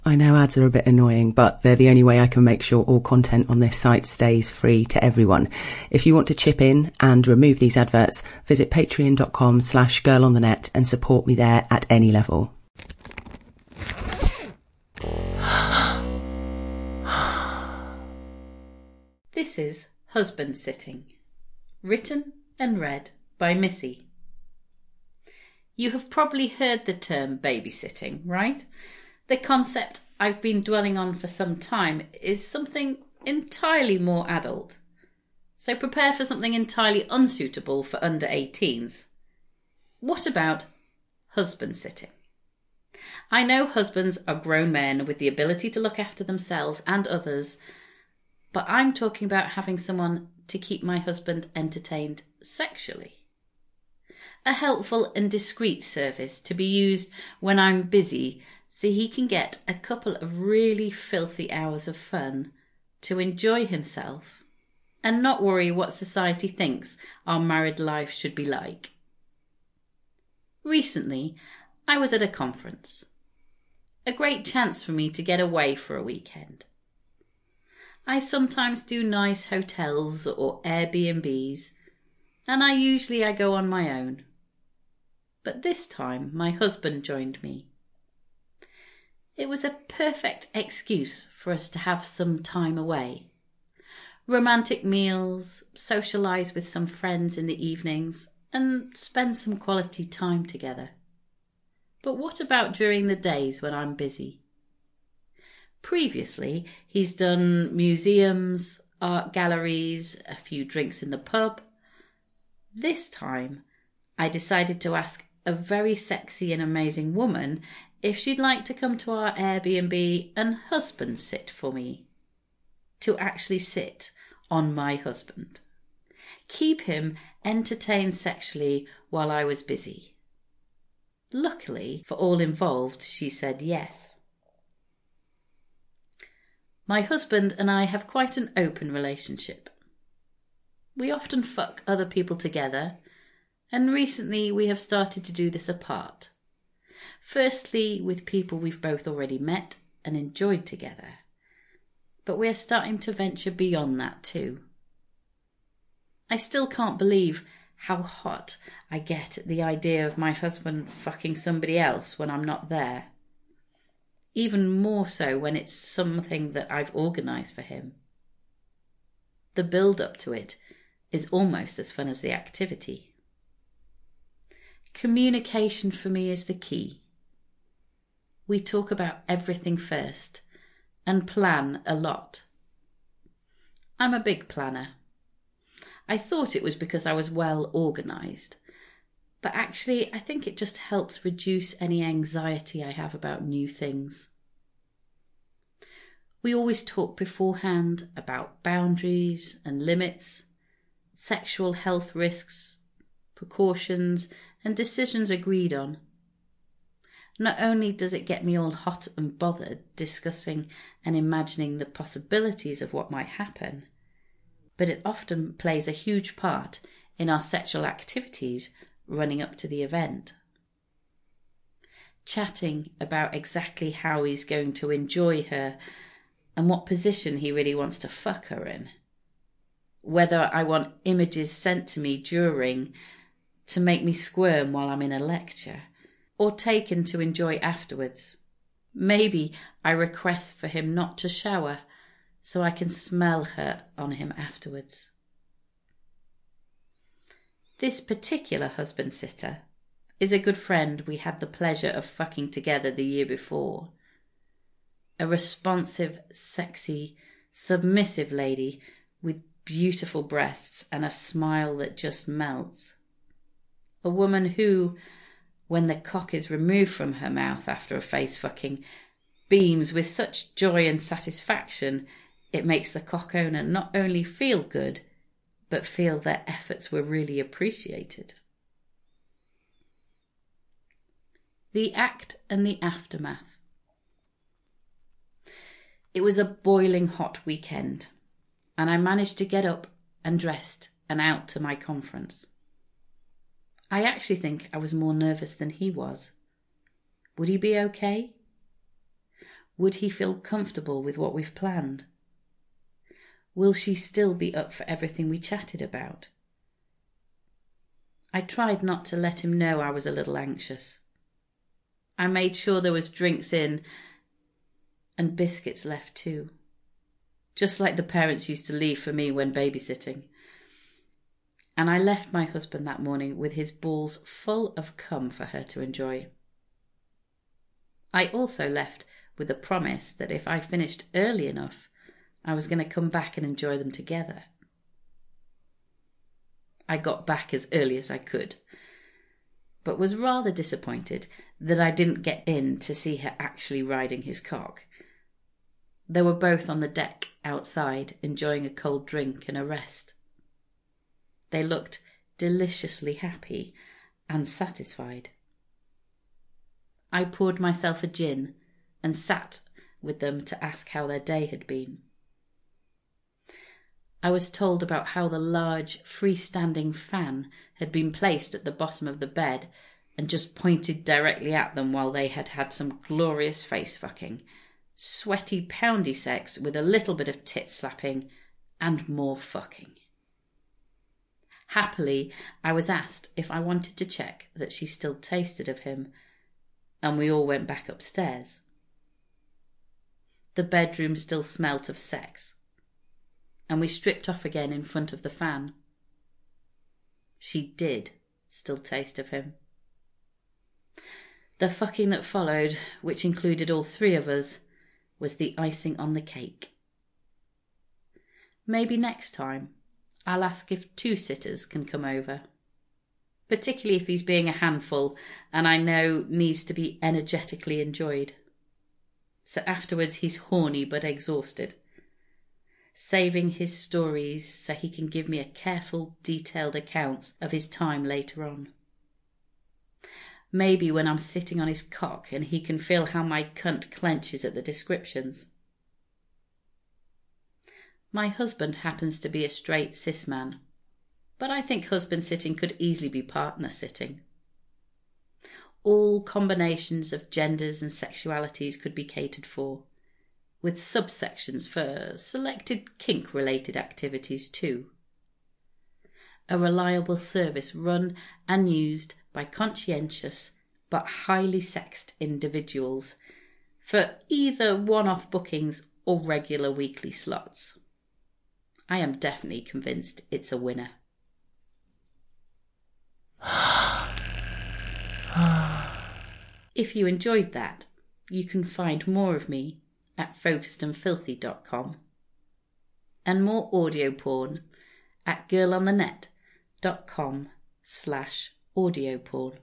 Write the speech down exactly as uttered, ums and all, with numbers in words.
I know ads are a bit annoying, but they're the only way I can make sure all content on this site stays free to everyone. If you want to chip in and remove these adverts, visit patreon.com slash girlonthenet and support me there at any level. This is Husband Sitting, written and read by Missy. You have probably heard the term babysitting, right? The concept I've been dwelling on for some time is something entirely more adult. So prepare for something entirely unsuitable for under eighteens. What about husband sitting? I know husbands are grown men with the ability to look after themselves and others, but I'm talking about having someone to keep my husband entertained sexually. A helpful and discreet service to be used when I'm busy, so he can get a couple of really filthy hours of fun to enjoy himself and not worry what society thinks our married life should be like. Recently, I was at a conference. A great chance for me to get away for a weekend. I sometimes do nice hotels or Airbnbs, and I usually I go on my own. But this time my husband joined me. It was a perfect excuse for us to have some time away. Romantic meals, socialise with some friends in the evenings, and spend some quality time together. But what about during the days when I'm busy? Previously, he's done museums, art galleries, a few drinks in the pub. This time, I decided to ask a very sexy and amazing woman if she'd like to come to our Airbnb and husband sit for me. To actually sit on my husband. Keep him entertained sexually while I was busy. Luckily for all involved, she said yes. My husband and I have quite an open relationship. We often fuck other people together, and recently we have started to do this apart. Firstly, with people we've both already met and enjoyed together. But we're starting to venture beyond that too. I still can't believe how hot I get at the idea of my husband fucking somebody else when I'm not there. Even more so when it's something that I've organised for him. The build-up to it is almost as fun as the activity. Communication for me is the key. We talk about everything first and plan a lot. I'm a big planner. I thought it was because I was well organised, but actually I think it just helps reduce any anxiety I have about new things. We always talk beforehand about boundaries and limits, sexual health risks, precautions and decisions agreed on. Not only does it get me all hot and bothered discussing and imagining the possibilities of what might happen, but it often plays a huge part in our sexual activities running up to the event. Chatting about exactly how he's going to enjoy her and what position he really wants to fuck her in. Whether I want images sent to me during to make me squirm while I'm in a lecture, or taken to enjoy afterwards. Maybe I request for him not to shower so I can smell her on him afterwards. This particular husband sitter is a good friend we had the pleasure of fucking together the year before. A responsive, sexy, submissive lady with beautiful breasts and a smile that just melts. A woman who, when the cock is removed from her mouth after a face fucking, beams with such joy and satisfaction it makes the cock owner not only feel good, but feel their efforts were really appreciated. The act and the aftermath. It was a boiling hot weekend, and I managed to get up and dressed and out to my conference. I actually think I was more nervous than he was. Would he be okay? Would he feel comfortable with what we've planned? Will she still be up for everything we chatted about? I tried not to let him know I was a little anxious. I made sure there was drinks in and biscuits left too, just like the parents used to leave for me when babysitting. And I left my husband that morning with his balls full of cum for her to enjoy. I also left with a promise that if I finished early enough, I was going to come back and enjoy them together. I got back as early as I could, but was rather disappointed that I didn't get in to see her actually riding his cock. They were both on the deck outside, enjoying a cold drink and a rest. They looked deliciously happy and satisfied. I poured myself a gin and sat with them to ask how their day had been. I was told about how the large freestanding fan had been placed at the bottom of the bed and just pointed directly at them while they had had some glorious face fucking, sweaty poundy sex with a little bit of tit slapping and more fucking. Happily, I was asked if I wanted to check that she still tasted of him, and we all went back upstairs. The bedroom still smelt of sex, and we stripped off again in front of the fan. She did still taste of him. The fucking that followed, which included all three of us, was the icing on the cake. Maybe next time I'll ask if two sitters can come over, particularly if he's being a handful and I know needs to be energetically enjoyed. So afterwards he's horny but exhausted, saving his stories so he can give me a careful, detailed account of his time later on. Maybe when I'm sitting on his cock and he can feel how my cunt clenches at the descriptions. My husband happens to be a straight cis man, but I think husband sitting could easily be partner sitting. All combinations of genders and sexualities could be catered for, with subsections for selected kink-related activities too. A reliable service run and used by conscientious but highly sexed individuals for either one-off bookings or regular weekly slots. I am definitely convinced it's a winner. If you enjoyed that, you can find more of me at focused and filthy dot com and more audio porn at girl on the net dot com slash audio porn.